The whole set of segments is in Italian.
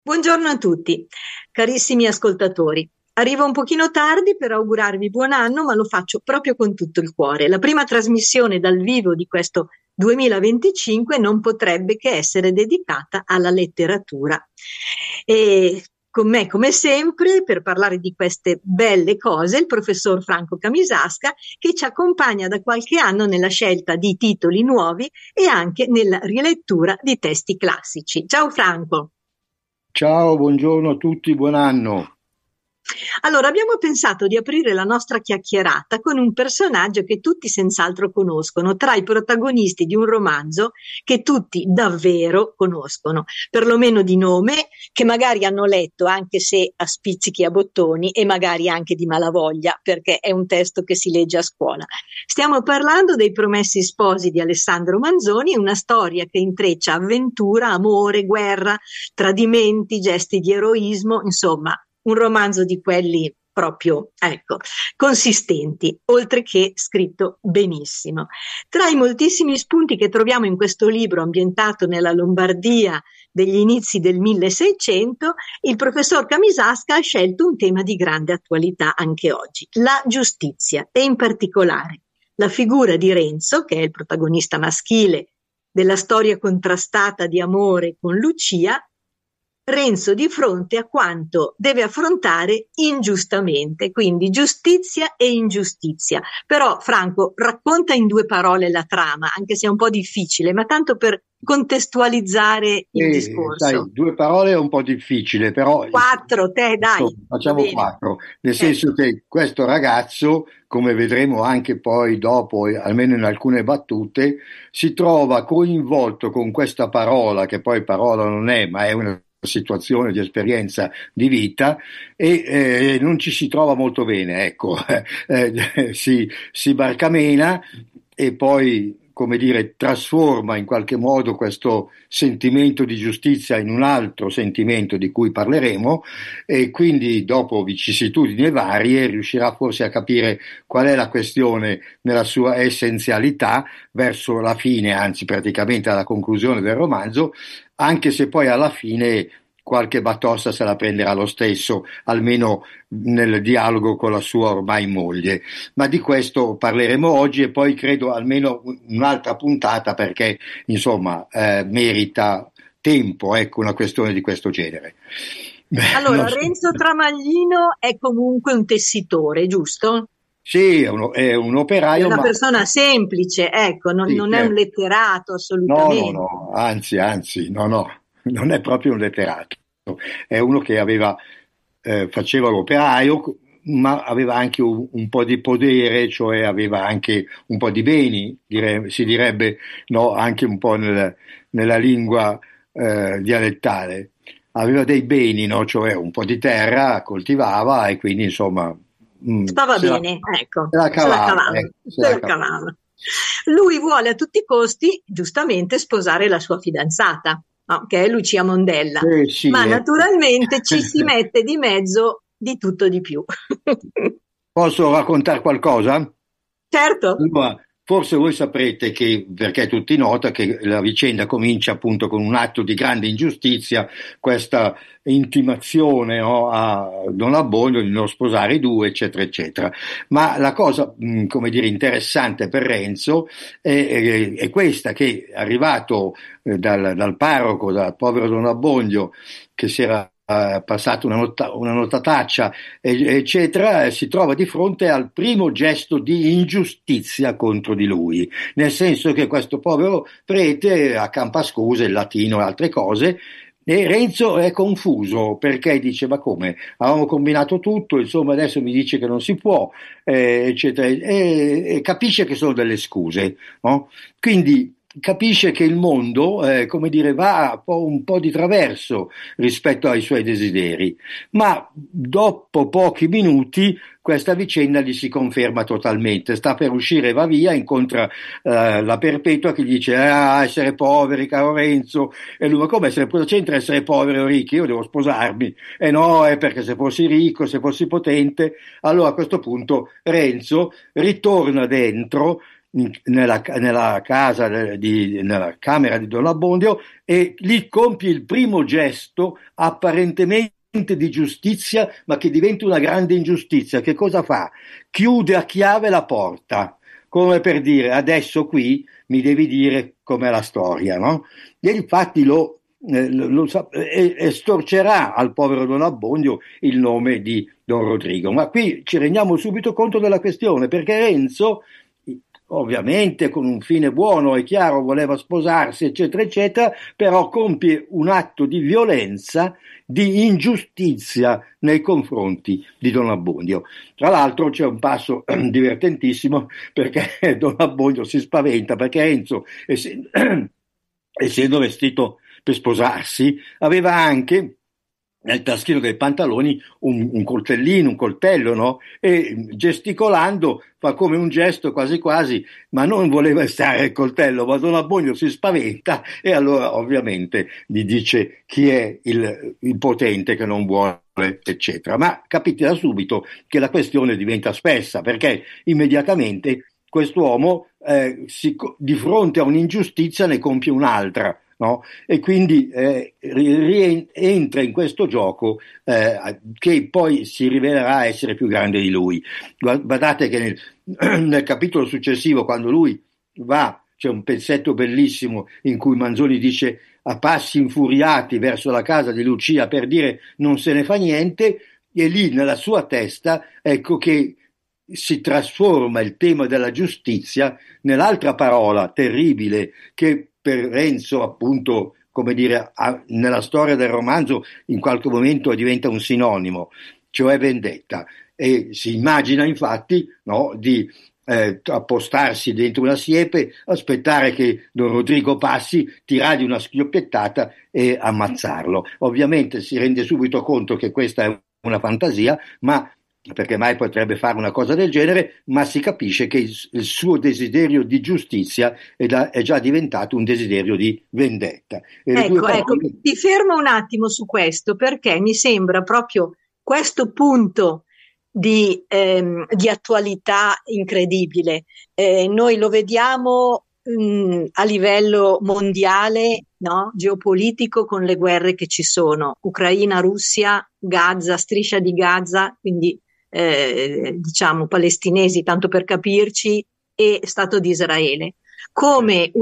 Buongiorno a tutti, carissimi ascoltatori. Arrivo un pochino tardi per augurarvi buon anno, ma lo faccio proprio con tutto il cuore. La prima trasmissione dal vivo di questo 2025 non potrebbe che essere dedicata alla letteratura. E con me, come sempre, per parlare di queste belle cose, il professor Franco Camisasca, che ci accompagna da qualche anno nella scelta di titoli nuovi e anche nella rilettura di testi classici. Ciao Franco. Ciao, buongiorno a tutti, buon anno. Allora, abbiamo pensato di aprire la nostra chiacchierata con un personaggio che tutti senz'altro conoscono, tra i protagonisti di un romanzo che tutti davvero conoscono, perlomeno di nome, che magari hanno letto anche se a spizzichi a bottoni e magari anche di malavoglia, perché è un testo che si legge a scuola. Stiamo parlando dei Promessi Sposi di Alessandro Manzoni, una storia che intreccia avventura, amore, guerra, tradimenti, gesti di eroismo, insomma un romanzo di quelli proprio, ecco, consistenti, oltre che scritto benissimo. Tra i moltissimi spunti che troviamo in questo libro ambientato nella Lombardia degli inizi del 1600, il professor Camisasca ha scelto un tema di grande attualità anche oggi, la giustizia e in particolare la figura di Renzo, che è il protagonista maschile della storia contrastata di amore con Lucia. Renzo di fronte a quanto deve affrontare ingiustamente, quindi giustizia e ingiustizia. Però Franco, racconta in due parole la trama, anche se è un po' difficile, ma tanto per contestualizzare il Sai, discorso. due parole è un po' difficile, però Quattro, te, dai, va facciamo bene. quattro, nel senso Ecco. che questo ragazzo, come vedremo anche poi dopo, almeno in alcune battute, si trova coinvolto con questa parola, che poi parola non è, ma è una situazione di esperienza di vita e non ci si trova molto bene, ecco. Si barcamena e poi, come dire, trasforma in qualche modo questo sentimento di giustizia in un altro sentimento di cui parleremo e quindi dopo vicissitudini varie riuscirà forse a capire qual è la questione nella sua essenzialità verso la fine, anzi praticamente alla conclusione del romanzo, anche se poi alla fine qualche batosta se la prenderà lo stesso, almeno nel dialogo con la sua ormai moglie. Ma di questo parleremo oggi e poi credo almeno un'altra puntata perché insomma merita tempo, ecco, una questione di questo genere. Allora, Non so. Renzo Tramaglino è comunque un tessitore, giusto? Sì, è un È operaio, una ma persona semplice, ecco, non, sì, non è un certo. letterato No, no, assolutamente. no, anzi, no, no, non è proprio un letterato, è uno che faceva l'operaio, ma aveva anche un po' di podere, cioè aveva anche un po' di beni, si direbbe, no, anche un po' nella lingua dialettale. Aveva dei beni, no, cioè un po' di terra, coltivava e quindi insomma Stava bene, ecco, se la se la cavava, cavava, se se la la cavava. cavava. Lui vuole a tutti i costi, giustamente, sposare la sua fidanzata, no? Che è Lucia Mondella, Sì, ma ecco. naturalmente ci si mette di mezzo di tutto di più. Posso raccontare qualcosa? Certo. Allora, forse voi saprete che, perché è tutti nota, che la vicenda comincia appunto con un atto di grande ingiustizia, questa intimazione, no, a Don Abbondio di non sposare i due, eccetera, eccetera. Ma la cosa, come dire, interessante per Renzo è questa, che arrivato dal parroco, dal povero Don Abbondio, che si era passato una notataccia eccetera, si trova di fronte al primo gesto di ingiustizia contro di lui, nel senso che questo povero prete accampa scuse in latino e altre cose. E Renzo è confuso perché dice: Ma come? Avevamo combinato tutto, insomma, adesso mi dice che non si può, eccetera, e capisce che sono delle scuse, no? Quindi capisce che il mondo, come dire, va un po' di traverso rispetto ai suoi desideri, ma dopo pochi minuti questa vicenda gli si conferma totalmente. Sta per uscire, va via, incontra la Perpetua che gli dice: Ah, essere poveri, caro Renzo. E lui: Ma come essere poveri? C'entra essere poveri o ricchi? Io devo sposarmi. E no, è perché se fossi ricco, se fossi potente. Allora a questo punto Renzo ritorna dentro nella casa, nella camera di Don Abbondio, e lì compie il primo gesto apparentemente di giustizia, ma che diventa una grande ingiustizia. Che cosa fa? Chiude a chiave la porta, come per dire: adesso qui mi devi dire com'è la storia, no? E infatti estorcerà al povero Don Abbondio il nome di Don Rodrigo. Ma qui ci rendiamo subito conto della questione, perché Renzo, ovviamente con un fine buono, è chiaro, voleva sposarsi, eccetera, eccetera, però compie un atto di violenza, di ingiustizia nei confronti di Don Abbondio. Tra l'altro c'è un passo divertentissimo, perché Don Abbondio si spaventa, perché Renzo, essendo vestito per sposarsi, aveva anche nel taschino dei pantaloni un coltellino, un coltello, no? E gesticolando fa come un gesto quasi quasi, ma non voleva stare il coltello, ma Don Abbondio si spaventa e allora ovviamente gli dice chi è il potente che non vuole, eccetera. Ma capite da subito che la questione diventa spessa, perché immediatamente quest'uomo di fronte a un'ingiustizia ne compie un'altra. No? E quindi entra in questo gioco che poi si rivelerà essere più grande di lui. Guardate che nel capitolo successivo, quando lui va, c'è un pezzetto bellissimo in cui Manzoni dice a passi infuriati verso la casa di Lucia per dire non se ne fa niente, e lì nella sua testa ecco che si trasforma il tema della giustizia nell'altra parola terribile che per Renzo, appunto, come dire, nella storia del romanzo in qualche momento diventa un sinonimo, cioè vendetta. E si immagina infatti, no, di appostarsi dentro una siepe, aspettare che Don Rodrigo passi, tirargli una schioppettata e ammazzarlo. Ovviamente si rende subito conto che questa è una fantasia, ma perché mai potrebbe fare una cosa del genere, ma si capisce che il suo desiderio di giustizia è già diventato un desiderio di vendetta. Ecco, ti fermo un attimo su questo, perché mi sembra proprio questo punto di attualità incredibile. Noi lo vediamo a livello mondiale, no? Geopolitico, con le guerre che ci sono, Ucraina, Russia, Gaza, striscia di Gaza, quindi diciamo palestinesi, tanto per capirci, e Stato di Israele. Come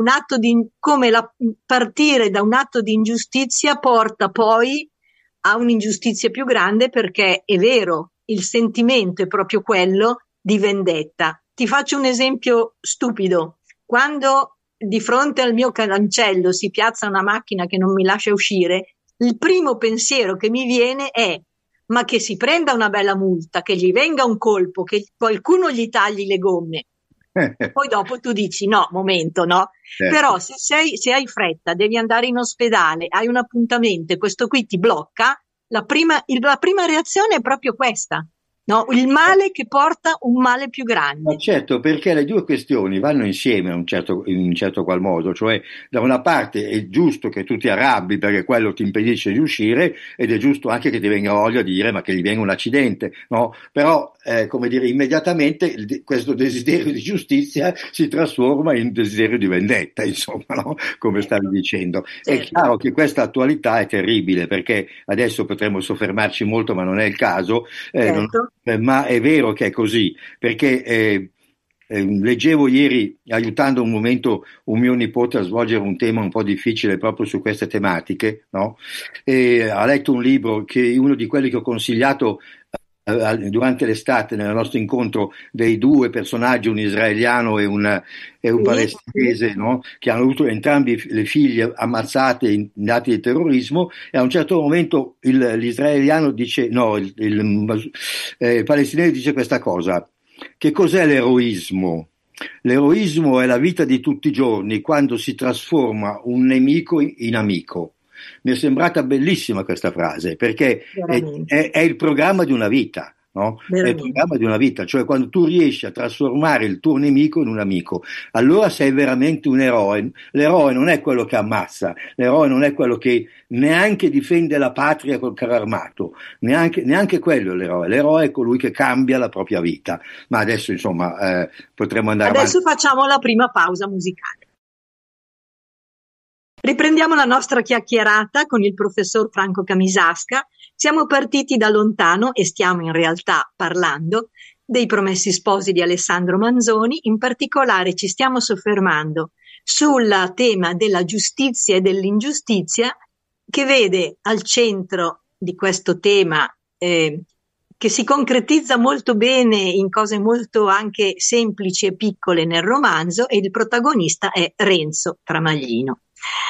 partire da un atto di ingiustizia porta poi a un'ingiustizia più grande, perché è vero, il sentimento è proprio quello di vendetta. Ti faccio un esempio stupido. Quando di fronte al mio cancello si piazza una macchina che non mi lascia uscire, il primo pensiero che mi viene è: ma che si prenda una bella multa, che gli venga un colpo, che qualcuno gli tagli le gomme. Poi dopo tu dici no, momento, no? Certo. Però se hai fretta, devi andare in ospedale, hai un appuntamento e questo qui ti blocca, la prima reazione è proprio questa, no? Il male che porta un male più grande. Ma certo, perché le due questioni vanno insieme in un certo qual modo, cioè da una parte è giusto che tu ti arrabbi perché quello ti impedisce di uscire, ed è giusto anche che ti venga voglia di dire ma che gli venga un accidente, no? Però come dire, immediatamente questo desiderio di giustizia si trasforma in desiderio di vendetta, insomma, no? Come stavi dicendo. Certo. È chiaro che questa attualità è terribile, perché adesso potremmo soffermarci molto, ma non è il caso, Certo. ma è vero che è così, perché leggevo ieri, aiutando un momento un mio nipote a svolgere un tema un po' difficile proprio su queste tematiche, no? E ha letto un libro che è uno di quelli che ho consigliato durante l'estate nel nostro incontro, dei due personaggi, un israeliano e un palestinese, no? Che hanno avuto entrambi le figlie ammazzate in atti di terrorismo, e a un certo momento l'israeliano dice, no, il palestinese dice questa cosa: che cos'è l'eroismo? L'eroismo è la vita di tutti i giorni, quando si trasforma un nemico in amico. Mi è sembrata bellissima questa frase, perché è il programma di una vita, no? È il veramente. programma di una vita, cioè quando tu riesci a trasformare il tuo nemico in un amico, allora sei veramente un eroe. L'eroe non è quello che ammazza, l'eroe non è quello che neanche difende la patria col carro armato, neanche quello è l'eroe. L'eroe è colui che cambia la propria vita. Ma adesso, insomma, potremmo andare avanti. Adesso facciamo la prima pausa musicale. Riprendiamo la nostra chiacchierata con il professor Franco Camisasca. Siamo partiti da lontano e stiamo in realtà parlando dei Promessi Sposi di Alessandro Manzoni. In particolare ci stiamo soffermando sul tema della giustizia e dell'ingiustizia, che vede al centro di questo tema, che si concretizza molto bene in cose molto anche semplici e piccole nel romanzo, e il protagonista è Renzo Tramaglino.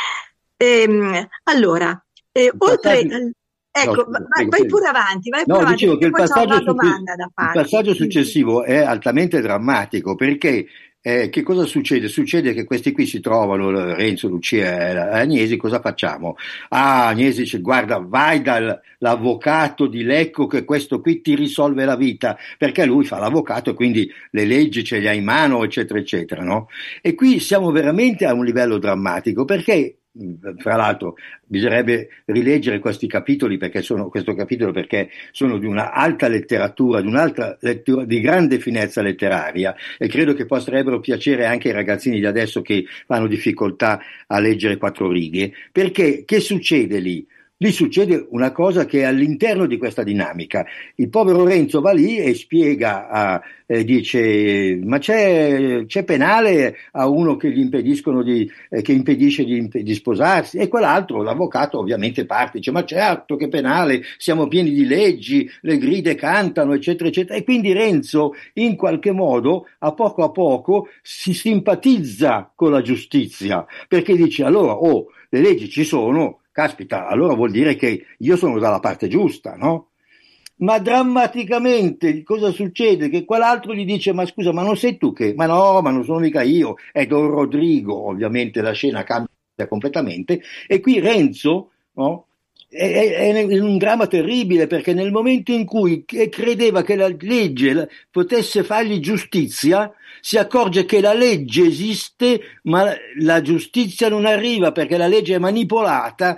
Allora, oltre Passaggio... No, ecco, scusa, prego, vai prego. pure avanti, No, dicevo che perché poi c'ho una domanda da il farti. passaggio successivo è altamente drammatico perché che cosa succede? Succede che questi qui si trovano, Renzo, Lucia e Agnesi, cosa facciamo? Ah, Agnesi dice, guarda, vai dall'avvocato di Lecco che questo qui ti risolve la vita, perché lui fa l'avvocato e quindi le leggi ce le ha in mano, eccetera, eccetera, no? E qui siamo veramente a un livello drammatico perché fra l'altro bisognerebbe rileggere questi capitoli questo capitolo perché sono di una alta letteratura, di un'altra lettura di grande finezza letteraria e credo che potrebbero piacere anche ai ragazzini di adesso che hanno difficoltà a leggere quattro righe, perché che succede lì? Lì succede una cosa che è all'interno di questa dinamica. Il povero Renzo va lì e spiega, dice, ma c'è penale a uno che gli impediscono che impedisce di sposarsi? E quell'altro, l'avvocato, ovviamente parte, dice, ma certo che penale, siamo pieni di leggi, le gride cantano, eccetera, eccetera. E quindi Renzo, in qualche modo, a poco, si simpatizza con la giustizia, perché dice, allora, le leggi ci sono, caspita, allora vuol dire che io sono dalla parte giusta, no? Ma drammaticamente cosa succede? Che quell'altro gli dice, ma scusa, ma non sei tu che? Ma no, ma non sono mica io, è Don Rodrigo, ovviamente la scena cambia completamente, e qui Renzo, no? È in un dramma terribile perché nel momento in cui credeva che la legge potesse fargli giustizia, si accorge che la legge esiste, ma la giustizia non arriva perché la legge è manipolata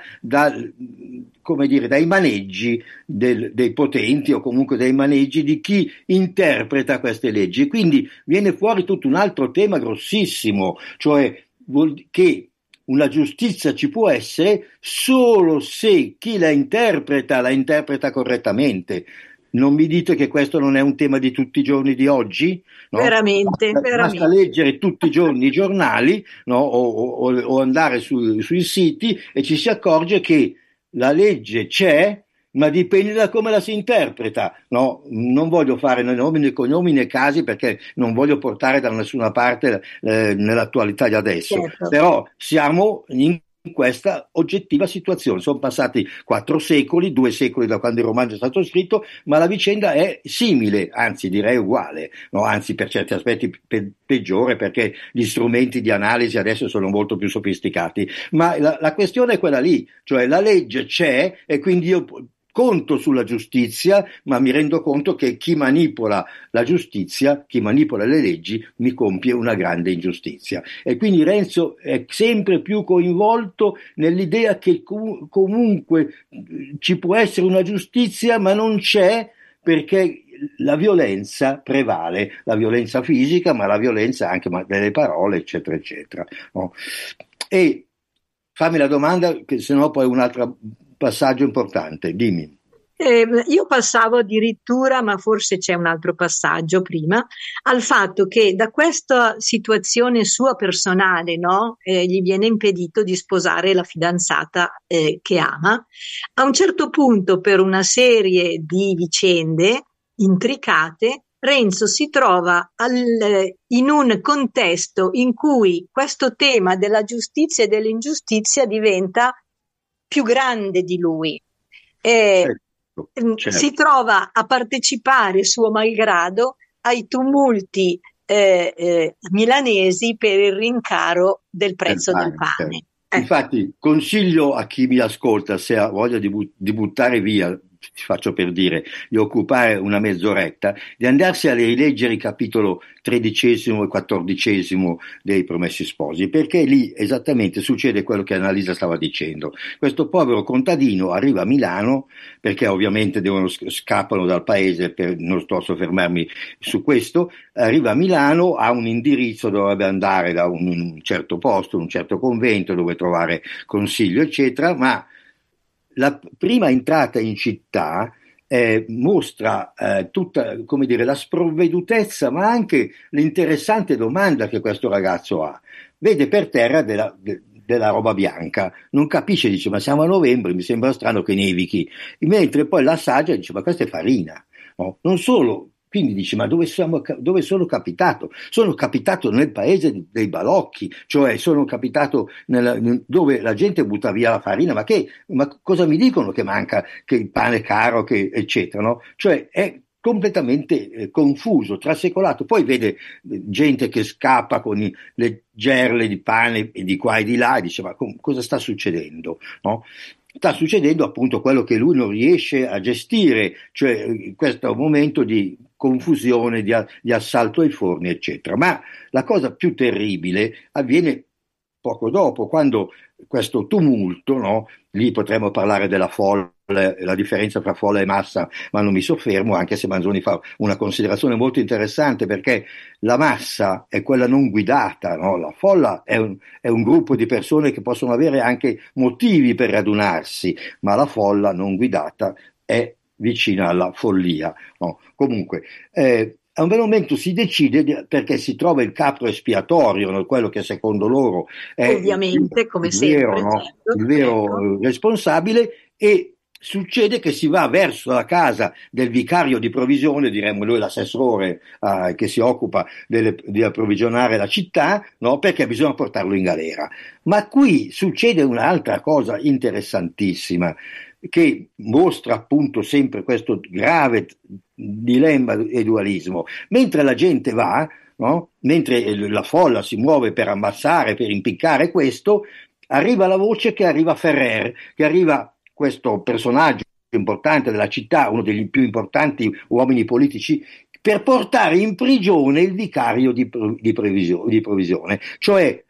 come dire, dai maneggi dei potenti o comunque dai maneggi di chi interpreta queste leggi. Quindi viene fuori tutto un altro tema grossissimo, cioè che una giustizia ci può essere solo se chi la interpreta correttamente. Non mi dite che questo non è un tema di tutti i giorni di oggi? No? Veramente, Basta veramente. leggere tutti i giorni i giornali, no? o andare sui siti e ci si accorge che la legge c'è, ma dipende da come la si interpreta. No? Non voglio fare né nomi né cognomi né casi perché non voglio portare da nessuna parte nell'attualità di adesso, Certo. però siamo in questa oggettiva situazione. Sono passati 4 secoli, 2 secoli da quando il romanzo è stato scritto, ma la vicenda è simile, anzi direi uguale, no? Anzi per certi aspetti peggiore perché gli strumenti di analisi adesso sono molto più sofisticati, ma la questione è quella lì, cioè la legge c'è e quindi io conto sulla giustizia, ma mi rendo conto che chi manipola la giustizia, chi manipola le leggi, mi compie una grande ingiustizia. E quindi Renzo è sempre più coinvolto nell'idea che comunque ci può essere una giustizia, ma non c'è perché la violenza prevale, la violenza fisica, ma la violenza anche delle parole, eccetera, eccetera. No? E fammi la domanda, che sennò poi un altro passaggio importante, dimmi. Io passavo addirittura, ma forse c'è un altro passaggio prima, al fatto che da questa situazione sua personale, no, gli viene impedito di sposare la fidanzata che ama. A un certo punto, per una serie di vicende intricate, Renzo si trova in un contesto in cui questo tema della giustizia e dell'ingiustizia diventa più grande di lui. Eh, Si Certo. trova a partecipare suo malgrado ai tumulti milanesi per il rincaro del Del prezzo del pane, certo. pane. Ecco. Infatti, consiglio a chi mi ascolta, se ha voglia di buttare via ti faccio per dire, di occupare una mezz'oretta, di andarsi a rileggere il capitolo 13° e 14° dei Promessi Sposi, perché lì esattamente succede quello che Annalisa stava dicendo. Questo povero contadino arriva a Milano, perché ovviamente scappano dal paese, non sto a soffermarmi su questo, arriva a Milano, ha un indirizzo, dovrebbe andare da un certo posto, un certo convento dove trovare consiglio, eccetera, ma la prima entrata in città mostra tutta, come dire, la sprovvedutezza, ma anche l'interessante domanda che questo ragazzo ha. Vede per terra della roba bianca, non capisce, dice: ma siamo a novembre, mi sembra strano che nevichi, mentre poi l'assaggia e dice: ma questa è farina. No? Non solo. Quindi dici: ma dove sono capitato? Sono capitato nel paese dei balocchi, cioè sono capitato dove la gente butta via la farina, ma cosa mi dicono che manca, che il pane è caro, eccetera, no? Cioè è completamente confuso, trasecolato. Poi vede gente che scappa con le gerle di pane di qua e di là e dice: ma cosa sta succedendo? No? Sta succedendo appunto quello che lui non riesce a gestire, cioè questo momento di confusione, di assalto ai forni, eccetera. Ma la cosa più terribile avviene poco dopo, quando questo tumulto, no? Lì potremmo parlare della folla, la differenza tra folla e massa, ma non mi soffermo, anche se Manzoni fa una considerazione molto interessante, perché la massa è quella non guidata, no? La folla è un gruppo di persone che possono avere anche motivi per radunarsi, ma la folla non guidata è vicina alla follia, no? Comunque, a un bel momento si decide, perché si trova il capro espiatorio, no? Quello che secondo loro è Ovviamente, come il vero, sempre, no? certo, Il vero ecco. responsabile, e succede che si va verso la casa del vicario di provvigione, diremmo noi l'assessore che si occupa di approvvigionare la città, no? Perché bisogna portarlo in galera. Ma qui succede un'altra cosa interessantissima, che mostra appunto sempre questo grave dilemma e dualismo. Mentre la gente va, no? Mentre la folla si muove per ammazzare, per impiccare questo, arriva la voce che arriva Ferrer, che arriva questo personaggio importante della città, uno degli più importanti uomini politici, per portare in prigione il vicario di provvisione. Cioè,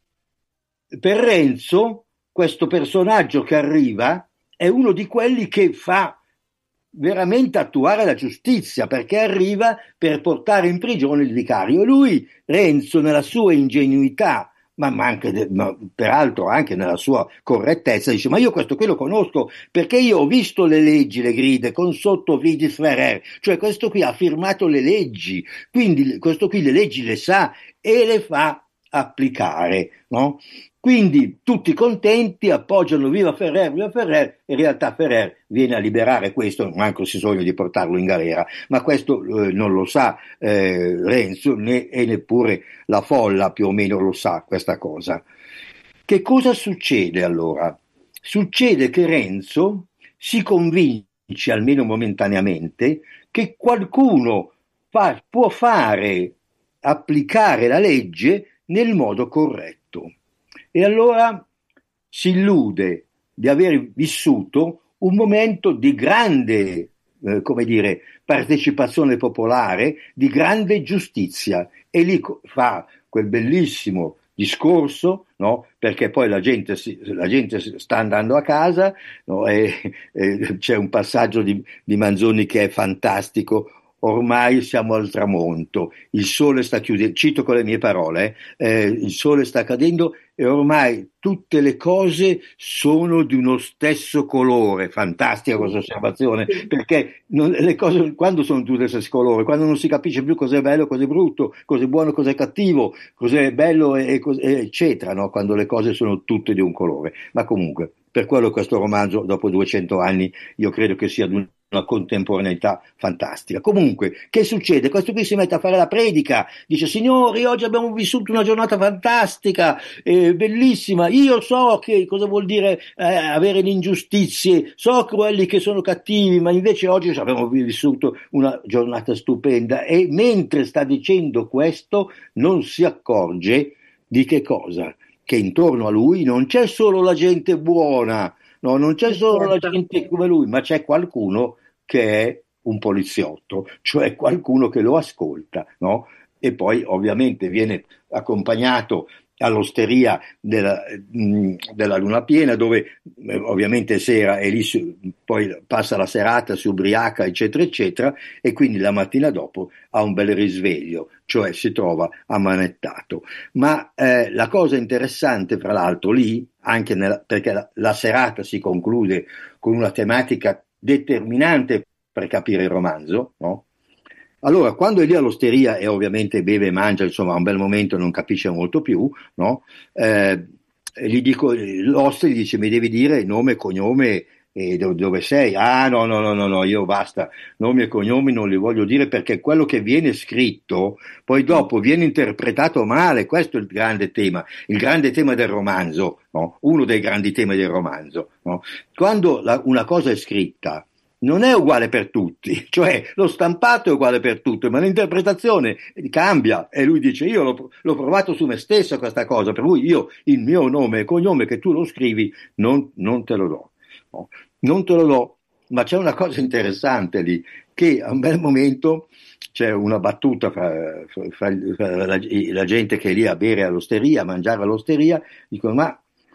per Renzo, questo personaggio che arriva è uno di quelli che fa veramente attuare la giustizia, perché arriva per portare in prigione il vicario. E lui, Renzo, nella sua ingenuità, ma anche, peraltro anche nella sua correttezza, dice: ma io questo qui lo conosco, perché io ho visto le leggi, le gride, con sotto Vigis Ferrer, cioè questo qui ha firmato le leggi, quindi questo qui le leggi le sa e le fa applicare, no? Quindi tutti contenti, appoggiano viva Ferrer, in realtà Ferrer viene a liberare questo, manco si sogna di portarlo in galera, ma questo non lo sa Renzo, e neppure la folla più o meno lo sa questa cosa. Che cosa succede allora? Succede che Renzo si convince, almeno momentaneamente, che qualcuno può fare applicare la legge nel modo corretto. E allora si illude di aver vissuto un momento di grande, come dire, partecipazione popolare, di grande giustizia, e lì fa quel bellissimo discorso, no? Perché poi la gente sta andando a casa, no? E c'è un passaggio di Manzoni che è fantastico. Ormai siamo al tramonto, il sole sta chiudendo, cito con le mie parole, il sole sta cadendo e ormai tutte le cose sono di uno stesso colore. Fantastica questa osservazione, perché le cose quando sono tutte dello stesso colore, quando non si capisce più cos'è bello, cos'è brutto, cos'è buono, cos'è cattivo, cos'è bello eccetera, no? Quando le cose sono tutte di un colore. Ma comunque, per quello questo romanzo, dopo 200 anni, io credo che sia di una contemporaneità fantastica. Comunque, che succede? Questo qui si mette a fare la predica, dice: signori, oggi abbiamo vissuto una giornata fantastica, bellissima, io so che cosa vuol dire avere le ingiustizie, so quelli che sono cattivi, ma invece oggi abbiamo vissuto una giornata stupenda. E mentre sta dicendo questo non si accorge di che cosa? Che intorno a lui non c'è solo la gente buona, no? Non c'è solo la certo. gente come lui, ma c'è qualcuno che è un poliziotto, cioè qualcuno che lo ascolta, no? E poi ovviamente viene accompagnato all'osteria della Luna Piena, dove ovviamente è sera e lì poi passa la serata, si ubriaca, eccetera, eccetera, e quindi la mattina dopo ha un bel risveglio, cioè si trova ammanettato. Ma la cosa interessante, fra l'altro, lì, anche perché la serata si conclude con una tematica determinante per capire il romanzo, no? Allora, quando è lì all'osteria e ovviamente beve e mangia, insomma, a un bel momento non capisce molto più, no? Gli dico, l'oste gli dice, mi devi dire nome e cognome e dove sei? Ah, no, no, no, no, no, io basta, nomi e cognomi non li voglio dire perché quello che viene scritto poi dopo viene interpretato male, questo è il grande tema del romanzo, no? Uno dei grandi temi del romanzo, no? Quando una cosa è scritta, non è uguale per tutti, cioè lo stampato è uguale per tutti, ma l'interpretazione cambia e lui dice io l'ho provato su me stesso questa cosa, per cui io il mio nome e cognome che tu lo scrivi non te lo do, no? Non te lo do, ma c'è una cosa interessante lì, che a un bel momento c'è una battuta fra la gente che è lì a bere all'osteria, a mangiare all'osteria, dicono ma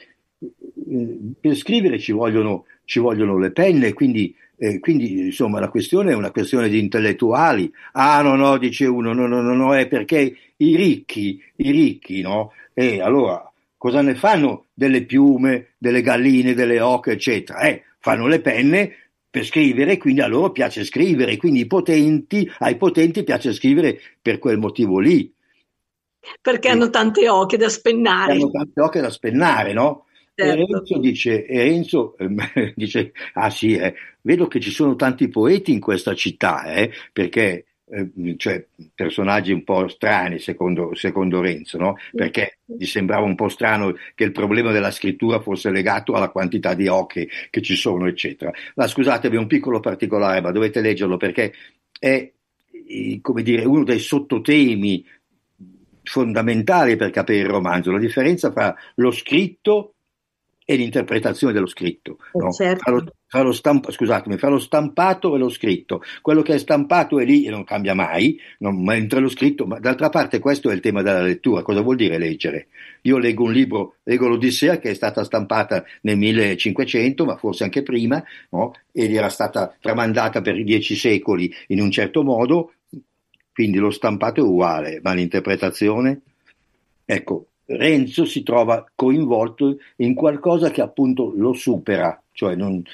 per scrivere ci vogliono le penne, quindi insomma la questione è una questione di intellettuali. Ah no, no, dice uno, no, no, no, no, è perché i ricchi, no? E allora cosa ne fanno delle piume, delle galline, delle oche, eccetera? Fanno le penne per scrivere, quindi a loro piace scrivere, quindi ai potenti piace scrivere per quel motivo lì. Perché hanno tante oche da Hanno spennare. tante oche da spennare, no? Certo. E Renzo dice, ah sì, vedo che ci sono tanti poeti in questa città, perché, cioè, personaggi un po' strani secondo Renzo, no? Perché gli sembrava un po' strano che il problema della scrittura fosse legato alla quantità di oche che ci sono, eccetera. Ma scusate, è un piccolo particolare, ma dovete leggerlo perché è, come dire, uno dei sottotemi fondamentali per capire il romanzo, la differenza fra lo scritto e l'interpretazione dello scritto, no? Certo. Fra lo stampato e lo scritto. Quello che è stampato è lì e non cambia mai, no? Mentre lo scritto, ma d'altra parte questo è il tema della lettura. Cosa vuol dire leggere? Io leggo un libro, leggo l'Odissea che è stata stampata nel 1500, ma forse anche prima, no? Ed era stata tramandata per 10 secoli in un certo modo, quindi lo stampato è uguale, ma l'interpretazione? Ecco, Renzo si trova coinvolto in qualcosa che appunto lo supera, cioè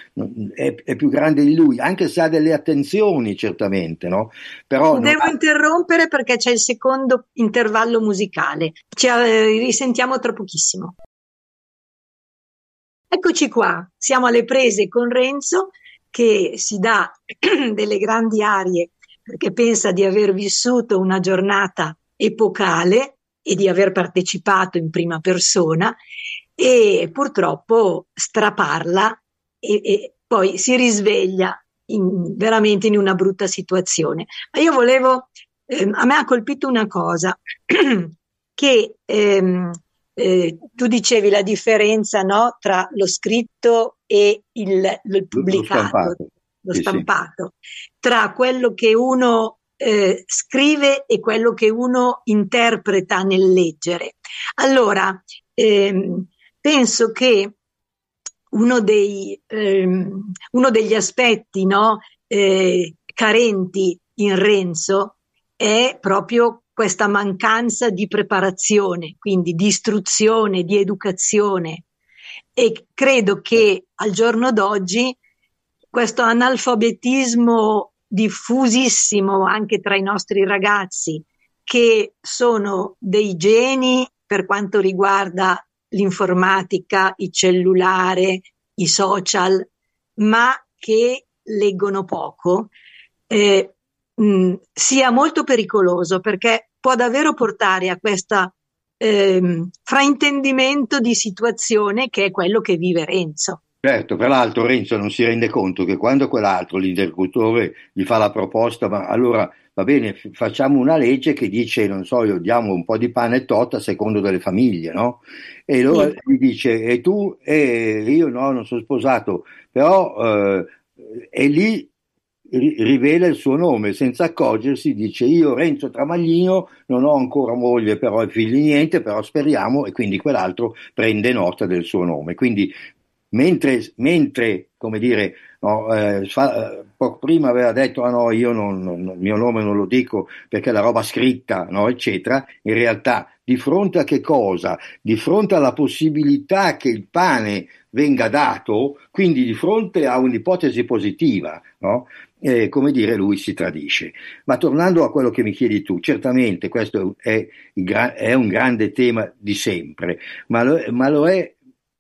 è più grande di lui, anche se ha delle attenzioni certamente, no? Però Ti non devo ha. interrompere perché c'è il secondo intervallo musicale. Ci risentiamo tra pochissimo. Eccoci qua, siamo alle prese con Renzo che si dà delle grandi arie perché pensa di aver vissuto una giornata epocale e di aver partecipato in prima persona e purtroppo straparla e poi si risveglia veramente in una brutta situazione. Ma io volevo, a me ha colpito una cosa, che tu dicevi la differenza, no, tra lo scritto e il Lo pubblicato, stampato, lo sì, sì. stampato, tra quello che uno scrive e quello che uno interpreta nel leggere. Allora, penso che uno degli aspetti, no, carenti in Renzo è proprio questa mancanza di preparazione, quindi di istruzione, di educazione. E credo che al giorno d'oggi questo analfabetismo diffusissimo anche tra i nostri ragazzi, che sono dei geni per quanto riguarda l'informatica, il cellulare, i social, ma che leggono poco, sia molto pericoloso perché può davvero portare a questo fraintendimento di situazione che è quello che vive Renzo. Certo, tra l'altro Renzo non si rende conto che quando quell'altro, l'interlocutore, gli fa la proposta, ma allora va bene, facciamo una legge che dice, non so, io diamo un po' di pane e tot a secondo delle famiglie, no? E allora Sì. gli dice, e tu? E io no, non sono sposato, però e lì rivela il suo nome, senza accorgersi, dice io Renzo Tramaglino non ho ancora moglie però e figli niente, però speriamo, e quindi quell'altro prende nota del suo nome. Quindi mentre come dire, no, poco prima aveva detto ah no, io il mio nome non lo dico perché è la roba scritta, no, eccetera, in realtà di fronte a che cosa? Di fronte alla possibilità che il pane venga dato, quindi di fronte a un'ipotesi positiva, no? Come dire, lui si tradisce. Ma tornando a quello che mi chiedi tu, certamente questo è un grande tema di sempre, ma lo è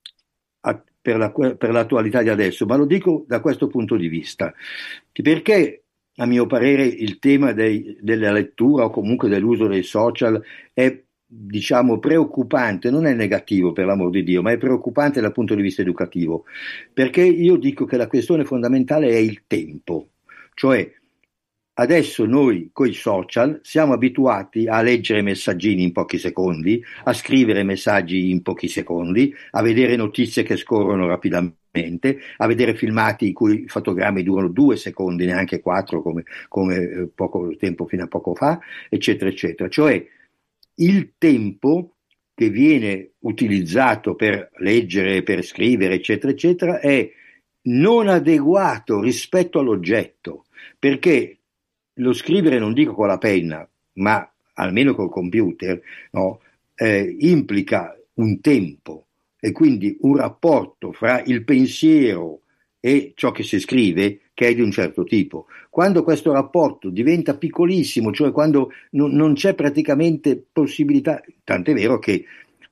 per l'attualità di adesso, ma lo dico da questo punto di vista, perché a mio parere il tema della lettura o comunque dell'uso dei social è, diciamo, preoccupante, non è negativo per l'amor di Dio, ma è preoccupante dal punto di vista educativo, perché io dico che la questione fondamentale è il tempo, cioè adesso noi con i social siamo abituati a leggere messaggini in pochi secondi, a scrivere messaggi in pochi secondi, a vedere notizie che scorrono rapidamente, a vedere filmati i cui fotogrammi durano 2 secondi, neanche 4 come poco tempo fino a poco fa, eccetera, eccetera. Cioè il tempo che viene utilizzato per leggere, per scrivere, eccetera, eccetera, è non adeguato rispetto all'oggetto, perché lo scrivere non dico con la penna, ma almeno col computer, no? Implica un tempo e quindi un rapporto fra il pensiero e ciò che si scrive che è di un certo tipo. Quando questo rapporto diventa piccolissimo, cioè quando non c'è praticamente possibilità, tant'è vero che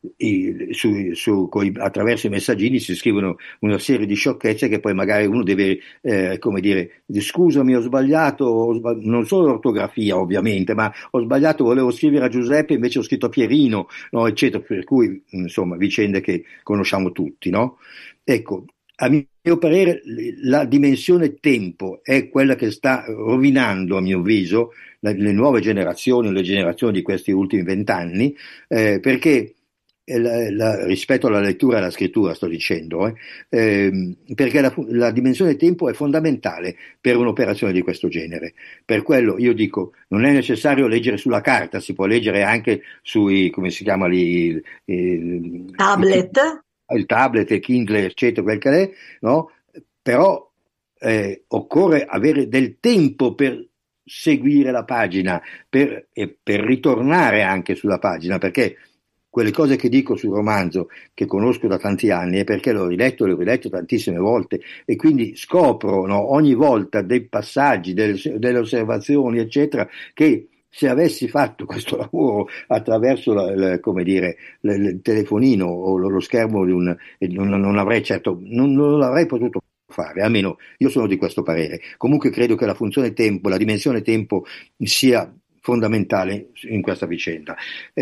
attraverso i messaggini si scrivono una serie di sciocchezze che poi magari uno deve, come dire, scusami, ho sbagliato, non solo l'ortografia ovviamente, ma ho sbagliato, volevo scrivere a Giuseppe, invece ho scritto a Pierino, no, eccetera, per cui insomma vicende che conosciamo tutti, no? Ecco, a mio parere la dimensione tempo è quella che sta rovinando, a mio avviso, le nuove generazioni, le generazioni di questi ultimi 20 anni, perché rispetto alla lettura e alla scrittura sto dicendo, perché la dimensione tempo è fondamentale per un'operazione di questo genere. Per quello io dico, non è necessario leggere sulla carta, si può leggere anche sui, come si chiama lì, Tablet. il tablet, il Kindle, eccetera, quel che è, no? Però occorre avere del tempo per seguire la pagina, per ritornare anche sulla pagina, perché quelle cose che dico sul romanzo, che conosco da tanti anni, è perché l'ho riletto e l'ho riletto tantissime volte e quindi scopro, no, ogni volta dei passaggi, delle osservazioni, eccetera, che se avessi fatto questo lavoro attraverso come dire, il telefonino o lo schermo non avrei certo, non l'avrei potuto fare, almeno io sono di questo parere. Comunque credo che la funzione tempo, la dimensione tempo sia fondamentale in questa vicenda.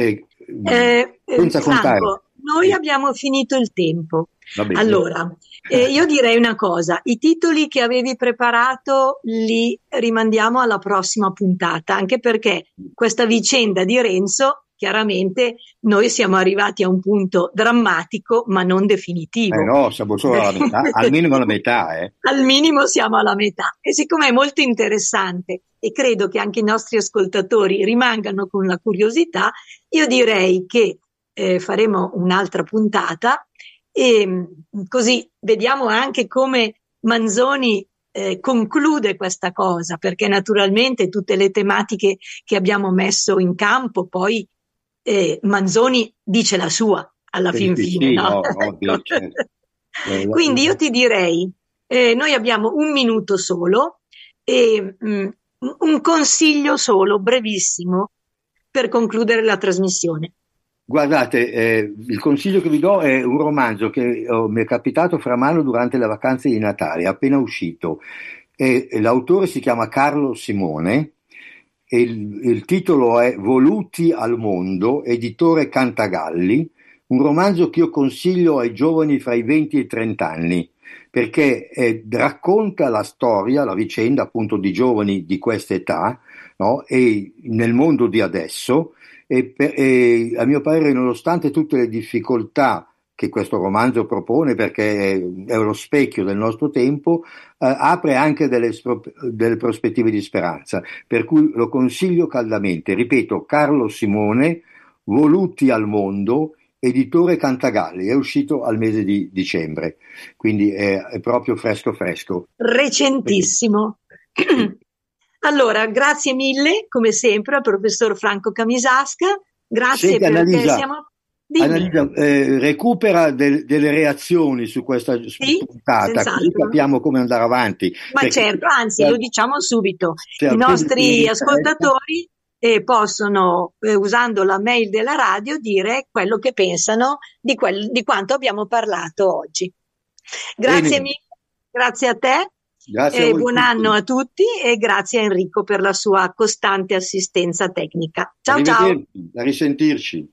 Senza contare, Franco, noi abbiamo finito il tempo. va bene. Allora, io direi una cosa, i titoli che avevi preparato li rimandiamo alla prossima puntata, anche perché questa vicenda di Renzo, chiaramente noi siamo arrivati a un punto drammatico, ma non definitivo. No, siamo solo alla metà, almeno alla metà, Al minimo siamo alla metà. E siccome è molto interessante e credo che anche i nostri ascoltatori rimangano con la curiosità, io direi che faremo un'altra puntata e così vediamo anche come Manzoni conclude questa cosa, perché naturalmente tutte le tematiche che abbiamo messo in campo, poi Manzoni dice la sua alla fin Sì, fine, sì, no? no, ovvio, certo. Quindi io ti direi, noi abbiamo un minuto solo e un consiglio solo, brevissimo, per concludere la trasmissione. Guardate, il consiglio che vi do è un romanzo che mi è capitato fra mano durante le vacanze di Natale, è appena uscito. L'autore si chiama Carlo Simone e il titolo è Voluti al mondo, editore Cantagalli, un romanzo che io consiglio ai giovani fra i 20 e i 30 anni, perché racconta la storia, la vicenda appunto di giovani di questa età, no? E nel mondo di adesso, e a mio parere, nonostante tutte le difficoltà che questo romanzo propone, perché è lo specchio del nostro tempo, apre anche delle prospettive di speranza, per cui lo consiglio caldamente. Ripeto, Carlo Simone, Voluti al mondo, editore Cantagalli, è uscito al mese di dicembre, quindi è proprio fresco fresco. Recentissimo. Allora, grazie mille, come sempre, al professor Franco Camisasca. Grazie Senti, perché Annalisa, siamo... Dimmi. recupera delle reazioni su questa Sì, puntata, così senz'altro. capiamo come andare avanti. Ma Perché certo, anzi, lo diciamo subito. se I al pubblico non nostri interessa, ascoltatori possono, usando la mail della radio, dire quello che pensano di quanto abbiamo parlato oggi. Grazie bene, mille, grazie a te, grazie a voi buon anno tutti. a tutti e grazie a Enrico per la sua costante assistenza tecnica. Ciao ciao! Arrivederci, a risentirci.